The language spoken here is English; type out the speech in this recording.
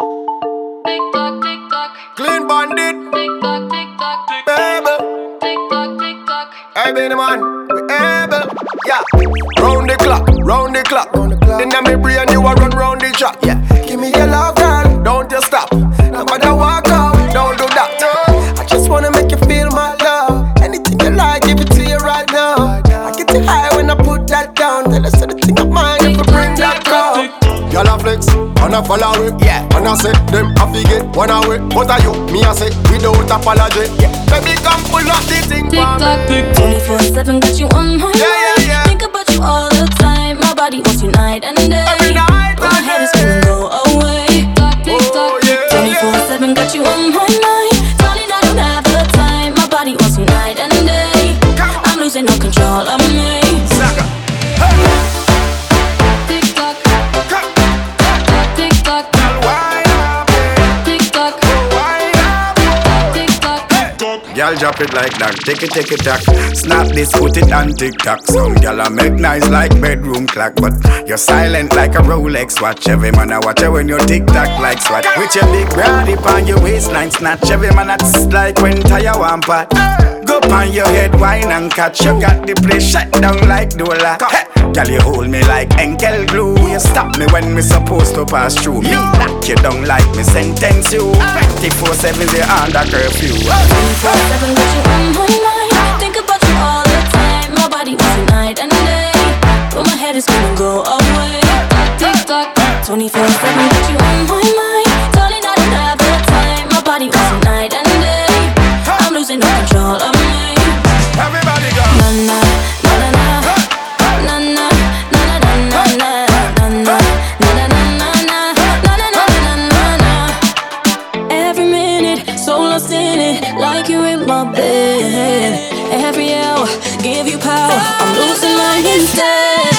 Tick tock, tick tock. Clean bandit, Tick tock, tick tock. baby. Tick tock, tick tock. Hey, baby man, we able. Yeah. Round the clock, round the clock. Inna me brain, you a run round the track. Yeah. Give me your love, girl. Don't you stop. No matter what come, don't do that. I just wanna make you feel my love. Anything you like, give it to you right now. I get you high when I put that down. Tell us anything of mine if you bring that down. Y'all a flex, and I follow it. Yeah. And I say, them I forget one away. But are you, me I say, without apology. Yeah. Baby, come pull up the thing Tick for tock, me. 24/7 got you on my mind. Think about you all the time. My body wants you night and day. Every night, but my head is gonna go away. Tick tock, tick tock. 24/7 got you on my mind. Darling, I don't have the time. My body wants you night and day. I'm losing no control of me. Tick tock, tick tock, tick tock, tick tock. Girl drop it like that, take it, tack. Snap this, put it on TikTok. Some girl a make nice like bedroom clock, but you're silent like a Rolex watch. Every man a watch you when you TikTok like swat. With your big body on your waistline snatch. Every man a like when tire one pot. Go on your head, wine and catch. You got the place shut down like Dola. Hey, girl you hold me like Enkel glue. You stop me when me supposed to pass through. Me knock you down like me sentence you. 24/7 they under curfew. 24/7 got you on my mind. Think about you all the time. My body wants you night and day, but my head is gonna go away. Tick tock, 24/7 got you on my mind. Darling, I don't have the time. My body wants you night and day. I'm losing no control of me. Everybody go. Na na na na na na na na na na na na na na na na na na. Every minute, so lost in it, like you're in my bed. Every hour, give you power. I'm losing my instead.